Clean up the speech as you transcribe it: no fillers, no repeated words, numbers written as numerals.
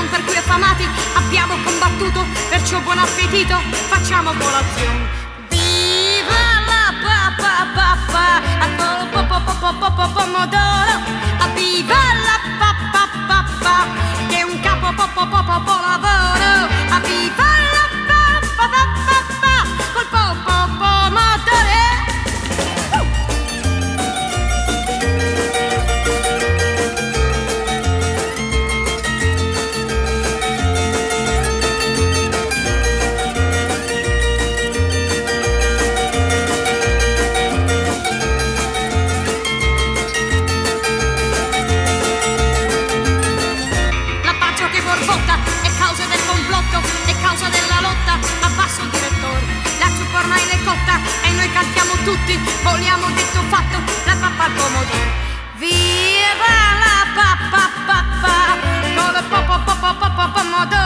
ragion per cui affamati abbiamo combattuto, perciò buon appetito, facciamo colazione. Viva la pomodoro, viva la che è un capo lavoro, viva la col pomodoro. È causa della lotta, abbasso il direttore, la zuppa ormai è cotta e noi cantiamo tutti, vogliamo detto fatto, la pappa al pomodoro. Viva la pappa, con il pomodoro.